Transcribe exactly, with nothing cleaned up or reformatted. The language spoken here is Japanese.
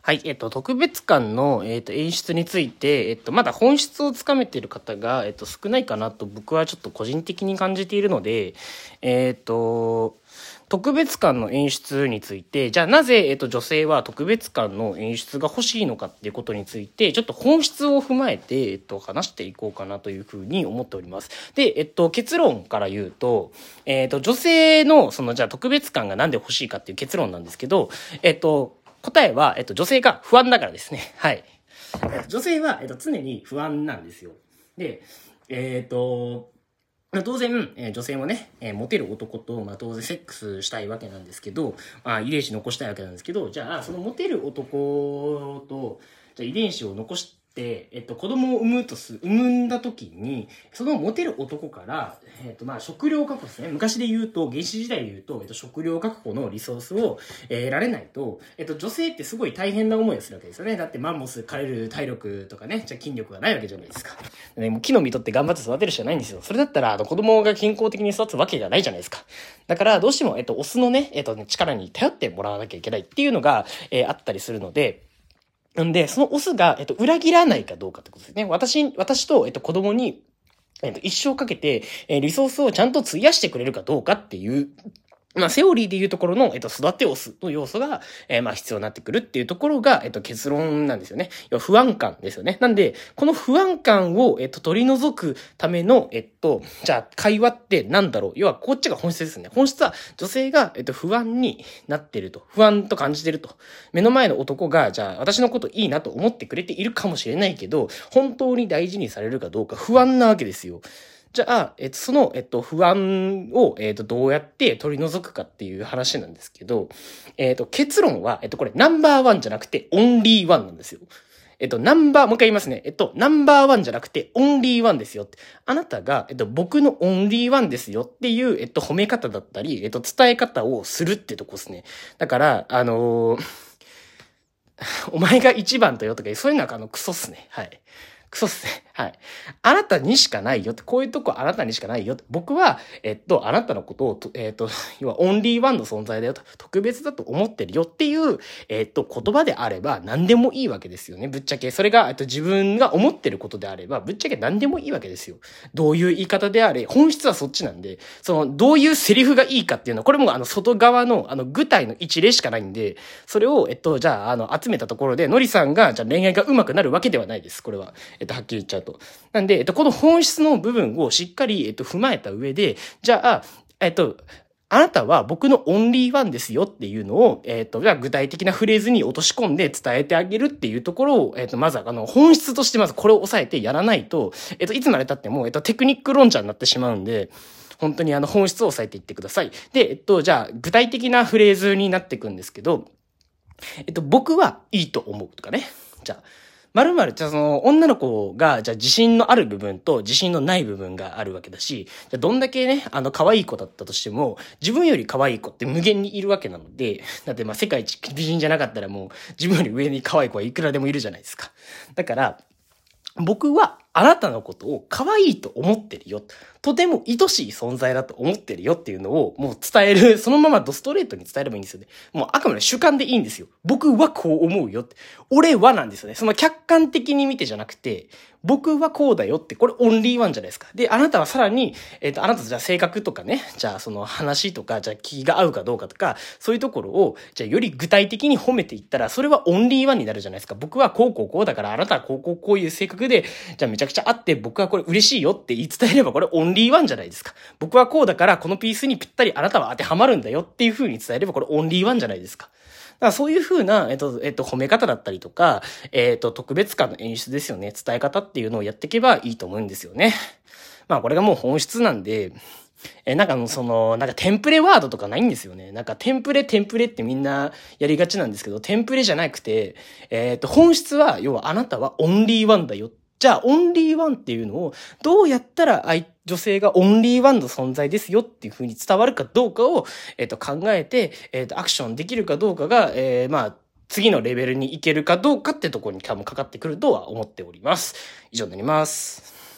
はい、えっと、特別感の、えっと、演出について、えっと、まだ本質をつかめている方が、えっと、少ないかなと僕はちょっと個人的に感じているので、えっと、特別感の演出について、じゃあなぜ、えっと、女性は特別感の演出が欲しいのかっていうことについて、ちょっと本質を踏まえて、えっと、話していこうかなというふうに思っております。で、えっと、結論から言うと、えっと、女性の、その、じゃあ特別感がなんで欲しいかっていう結論なんですけど、えっと、答えは、えっと、女性が不安だからですね。はい。女性は、えっと、常に不安なんですよ。で、えっと、当然、えー、女性もね、えー、モテる男と、まあ、当然セックスしたいわけなんですけど、まあ、遺伝子残したいわけなんですけど、じゃあ、そのモテる男と、じゃあ遺伝子を残して、えっと、子供を産むとす、産んだ時に、そのモテる男から、えっと、まあ、食料確保ですね。昔で言うと、原始時代で言うと、えっと、食料確保のリソースを、えー、得られないと、えっと、女性ってすごい大変な思いをするわけですよね。だってマンモス枯れる体力とかね、じゃあ筋力がないわけじゃないですか。ね、もう木の実取って頑張って育てるしかないんですよ。それだったら、あの、子供が健康的に育つわけがないじゃないですか。だから、どうしても、えっと、オスのね、えっと、ね、力に頼ってもらわなきゃいけないっていうのが、えー、あったりするので、なんで、そのオスが、えっと、裏切らないかどうかってことですね。私、私と、えっと、子供に、えっと、一生かけて、えー、リソースをちゃんと費やしてくれるかどうかっていうまあ、セオリーでいうところの、えっと、育てオスの要素が、えー、まあ、必要になってくるっていうところが、えっと、結論なんですよね。要は不安感ですよね。なんで、この不安感を、えっと、取り除くための、えっと、じゃあ、会話ってなんだろう。要は、こっちが本質ですね。本質は、女性が、えっと、不安になってると。不安と感じてると。目の前の男が、じゃあ、私のこといいなと思ってくれているかもしれないけど、本当に大事にされるかどうか不安なわけですよ。じゃあ、えっと、その、えっと、不安を、えっと、どうやって取り除くかっていう話なんですけど、えっと、結論は、えっと、これ、ナンバーワンじゃなくて、オンリーワンなんですよ。えっと、ナンバー、もう一回言いますね。えっと、ナンバーワンじゃなくて、オンリーワンですよって。あなたが、えっと、僕のオンリーワンですよっていう、えっと、褒め方だったり、えっと、伝え方をするってとこですね。だから、あのー、お前が一番だよとか、そういうのは、あの、クソっすね。はい。クソっすね。はい。あなたにしかないよって、こういうとこあなたにしかないよって、僕は、えっと、あなたのことを、えっと、要はオンリーワンの存在だよと、特別だと思ってるよっていう、えっと、言葉であれば何でもいいわけですよね。ぶっちゃけ。それが、えっと、自分が思ってることであれば、ぶっちゃけ何でもいいわけですよ。どういう言い方であれ、本質はそっちなんで、その、どういうセリフがいいかっていうのは、これもあの、外側の、あの、具体の一例しかないんで、それを、えっと、じゃあ、あの、集めたところで、のりさんが、じゃあ恋愛が上手くなるわけではないです。これは。えっと、はっきり言っちゃうと。なんで、えっと、この本質の部分をしっかり、えっと、踏まえた上で、じゃあ、えっと、あなたは僕のオンリーワンですよっていうのを、えっと、じゃあ具体的なフレーズに落とし込んで伝えてあげるっていうところを、えっと、まずは、あの、本質としてまずこれを押さえてやらないと、えっと、いつまで経っても、えっと、テクニック論者になってしまうんで、本当にあの、本質を押さえていってください。で、えっと、じゃあ、具体的なフレーズになっていくんですけど、えっと、僕はいいと思うとかね。じゃあ、まるまる、じゃあその女の子が、じゃあ自信のある部分と自信のない部分があるわけだし、じゃあどんだけね、あの可愛い子だったとしても、自分より可愛い子って無限にいるわけなので、だってまあ世界一美人じゃなかったらもう自分より上に可愛い子はいくらでもいるじゃないですか。だから、僕はあなたのことを可愛いと思ってるよ。とても愛しい存在だと思ってるよっていうのをもう伝える。そのままドストレートに伝えればいいんですよね。もうあくまで主観でいいんですよ。僕はこう思うよって。俺はなんですよね。その客観的に見てじゃなくて、僕はこうだよって、これオンリーワンじゃないですか。で、あなたはさらに、えっと、あなたとじゃあ性格とかね、じゃあその話とか、じゃあ気が合うかどうかとか、そういうところを、じゃあより具体的に褒めていったら、それはオンリーワンになるじゃないですか。僕はこうこうこうだから、あなたはこうこうこういう性格で、じゃあめちゃくちゃあって、僕はこれ嬉しいよって言い伝えれば、これオンリーワンじゃないですか。僕はこうだから、このピースにぴったりあなたは当てはまるんだよっていう風に伝えれば、これオンリーワンじゃないですか。だからそういう風な、えっと、えっと、褒め方だったりとか、えっと、特別感の演出ですよね。伝え方っていうのをやっていけばいいと思うんですよね。まあこれがもう本質なんで、え、なんかもうその、なんかテンプレワードとかないんですよね。なんかテンプレテンプレってみんなやりがちなんですけど、テンプレじゃなくて、えっと、本質は、要はあなたはオンリーワンだよ。じゃあ、オンリーワンっていうのを、どうやったら相女性がオンリーワンの存在ですよっていう風に伝わるかどうかを、えっと、考えて、えっと、アクションできるかどうかが、えー、まあ、次のレベルに行けるかどうかってところに多分かかってくるとは思っております。以上になります。